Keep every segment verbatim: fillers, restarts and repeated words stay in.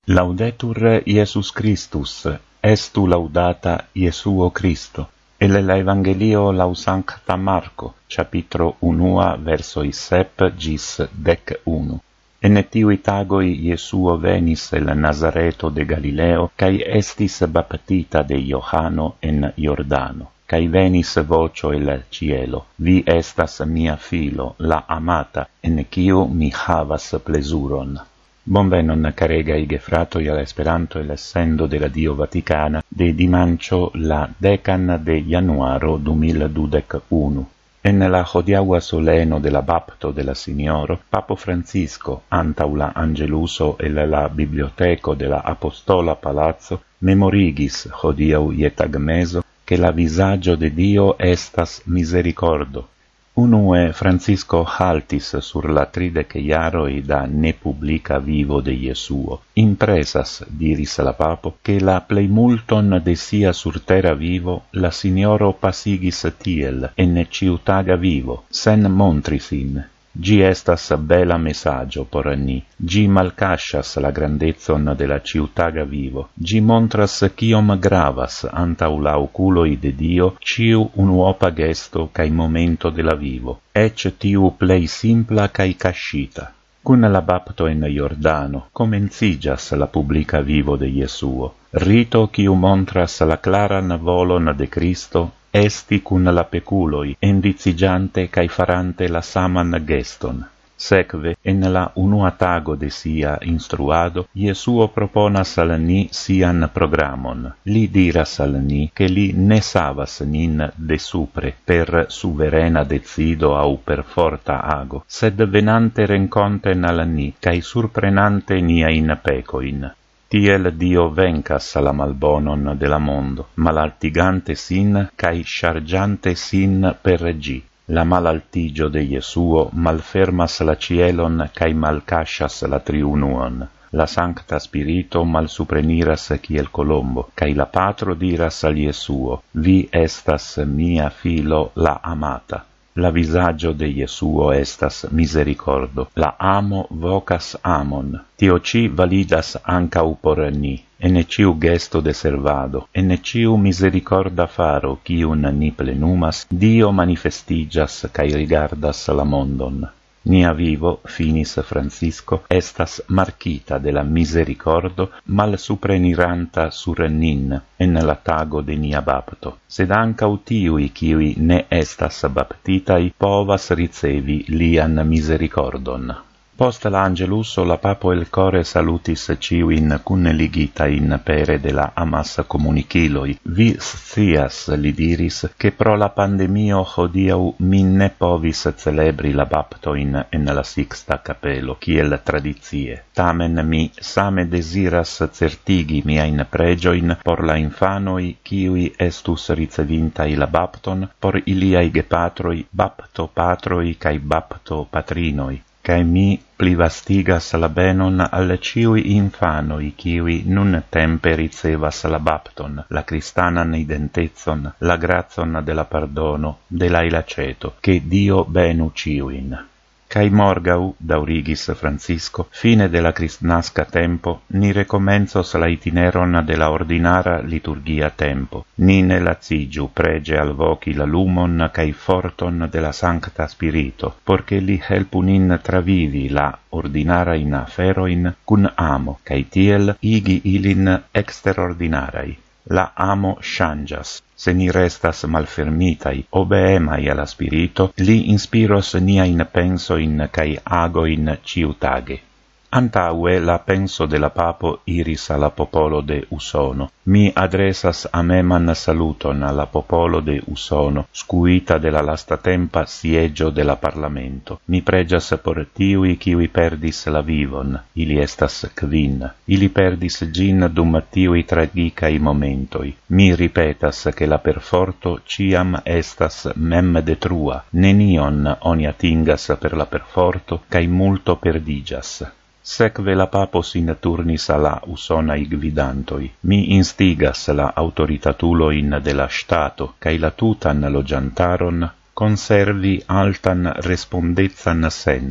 Laudetur Iesus Christus, estu laudata Iesuo Christo. El la Evangelio lau Sancta Marco, capitro unua versoi sep gis dec unu. En tiui tagoi Iesuo venis el Nazareto de Galileo, cae estis baptita de Johano en Jordano. Cae venis vocio el cielo, vi estas mia filo, la amata, en quiu mi havas plesuron. Bonvenon caregai gefratoi al Esperanto el essendo de la Dio Vaticana de dimancio la decan de januaro du mil dudec unu. En la hodiaua soleno de la bapto de la Signoro, Papo Francisco, antau la Angeluso e la biblioteco de la Apostola Palazzo, memorigis hodiau ietagmeso che la visaggio de Dio estas misericordo. Unue Francisco haltis sur la tridec iaroi da ne publica vivo de Iesuo. Impresas, diris la papo, che la plei multon de sia sur terra vivo la Signoro pasigis tiel, en ciutaga vivo, sen montrisin. Gi estas bela messaggio por ni, gi malcascias la grandezzon de la ciutaga vivo, gi montras ciom gravas antau la oculoi de Dio ciu unuopa gesto cae momento de la vivo, ec tiu plei simpla cae cascita. Cun la bapto en Jordano, comencigas la publica vivo de Iesuo, rito ciu montras la claran volon de Cristo, esti cun la peculoi, indicigiante cae farante la saman geston. Secve, en la unua tago de sia instruado, Iesuo proponas al ni sian programon. Li diras al ni che li ne savas nin de supre per suverena decido au per forta ago, sed venante renconten al ni, cae surprenante niain pecoin. Tiel Dio vencas la malbonon de la mondo, malaltigante sin, cae chargiante sin per gi. La malaltigio de Iesuo malfermas la cielon, cae malcascias la triunuon. La Sancta Spirito malsupreniras kiel colombo, cae la Patro diras al Iesuo, vi estas mia filo la amata. La visaggio de Iesuo estas misericordo, la amo vocas amon. Tio ci validas ancau por ni, en ciu gesto de servado, en ciu misericorda faro, cium ni plenumas, Dio manifestigas cae rigardas la mondon. Nia vivo, finis Francisco, estas marcita de la misericordo mal supreniranta sur nin en la tago de nia bapto. Sed ancau tiui kiui ne estas baptitai povas ricevi lian misericordon. Post la Angeluso la papo el core salutis ciuin cun ligitain pere de la amas comuniciloi. Vi scias, li diris, che pro la pandemio hodiau min ne povis celebri la baptoin en la Sixta Capelo, kiel tradizie. Tamen mi same desiras certigi miain pregioin por la infanoi, kiui estus ricevintai la bapton, por iliai gepatroi, bapto patroi cae bapto patrinoi. Cae mi plivastigas la benon al ciui infanoi, ciui nun tempe ricevas la bapton, la cristanan identezon, la grazon de la pardono, de la ilaceto, che Dio benu ciuin. Cae morgau, daurigis Francisco, fine de la cristnasca tempo, ni recomenzos la itineron de la ordinara liturgia tempo. Ni ne lazigiu prege al voci la lumon cae forton de la Sancta Spirito, porche li helpu nin travivi la ordinara in aferoin cun amo, cae tiel igi ilin exterordinarai. La amo changias. Se ni restas malfermitai, obeemai alla Spirito, li inspiros niain pensoin cae agoin ciutage. Antaue la penso de la papo iris alla popolo de Usono. Mi adresas ameman saluton alla popolo de Usono, scuita de la lasta tempa siegio de la Parlamento. Mi pregias por tiui kiui perdis la vivon, ili estas quin. Ili perdis gin dum tiui tragicai momentoi. Mi ripetas che la perforto ciam estas mem detrua. Nenion oni atingas per la perforto, cae multo perdigas. Secve la papo sin turnis alla usonai gvidantoi. Mi instigas la autoritatuloin de la stato, cae la tutan logiantaron, conservi altan respondezzan senton,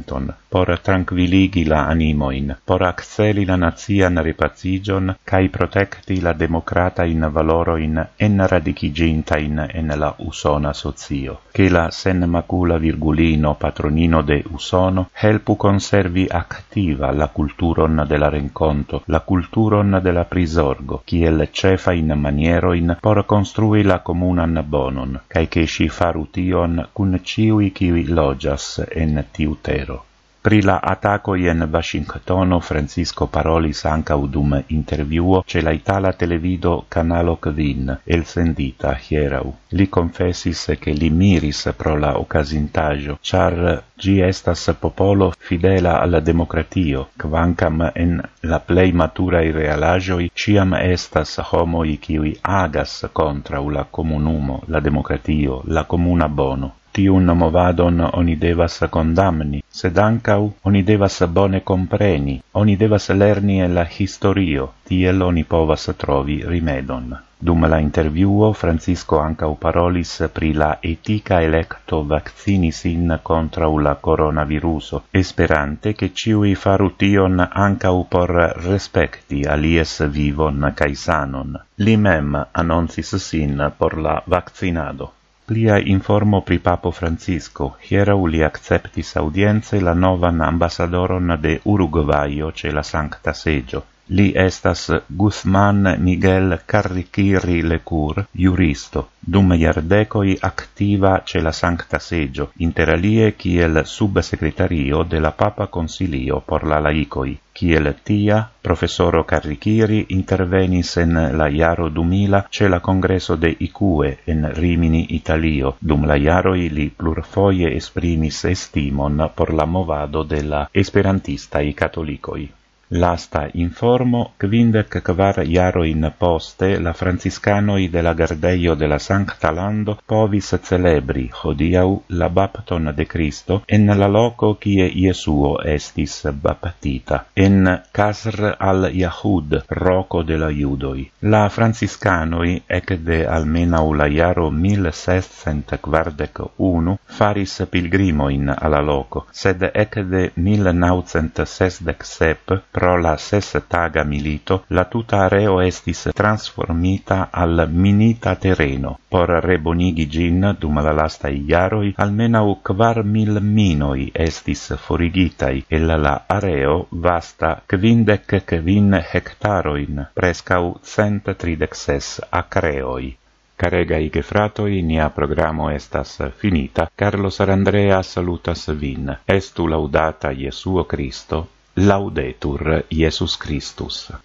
por tranquilligi la animoin, por acceli la nazian repacigion, cae protecti la democrata in valoroin enradicigintain en la usona socio, che la sen macula virgulino patronino de Usono helpu conservi activa la culturon de la renconto, la culturon de la prisorgo, kiel cefa in manieroin por construi la comunan bonon, cae che si faru tion cun ciui qui logias en tiu tero. Pri la ataco in Washingtono Francisco parolis ancau dum interviuo ce la Itala televido Canalo Kvin, elsendita hierau. Li confessis che li miris pro la occasintaggio, char gi estas popolo fidela alla democratio, quancam en la plei maturai realagioi ciam estas homoi kiui agas contra la comunumo, la democratio, la comuna bono. Tiun movadon oni devas condamni, sed ancau oni devas bone compreni, oni devas lerni en la historio, tiel oni povas trovi rimedon. Dum la interviuo, Francisco ancau parolis pri la etica electo vaccini sin contra la coronaviruso, esperante che ciui faru tion ancau por respecti alies vivon cae sanon. Li mem annoncis sin por la vaccinado. Plia informo pri Papo Francisco, hierau li acceptis audience la novan ambassadoron de Uruguayo ce la Sancta Seggio. Li estas Guzman Miguel Carriquiri Lecur, juristo, dum iardecoi activa ce la Sancta Seggio, inter alie kiel subsecretario de la Papa Consilio por la laicoi. Kiel tia, professoro Carriquiri intervenis en la iaro dumila ce la Congresso de I C U E en Rimini, Italio. Dum la iaroi li plurfoje esprimis estimon por la movado de la esperantistai catolicoi. Lasta informo, quindec quar iaroin poste, la franciscanoi de la Gardeio de la Sancta Lando povis celebri, hodiau, la bapton de Cristo en la loco kie Iesuo estis baptita, en Kasr al-Yahud, roco de la Judoi. La franciscanoi, ec de almenau la iaro mil sescent quardec unu, faris pilgrimoin alla loco, sed ec de mil naucent sesdec sep, pro la ses taga milito, la tuta areo estis transformita al minita terreno. Por rebonigi gin, dum la lastai iaroi, almenau quar mil minoi estis forigitai, e la areo vasta quindec quin hectaroin, prescau cent tridec ses acreoi. Caregai gefratoi, nia programo estas finita. Carlos Arandrea salutas vin. Estu laudata Iesuo Cristo. Laudetur Iesus Christus.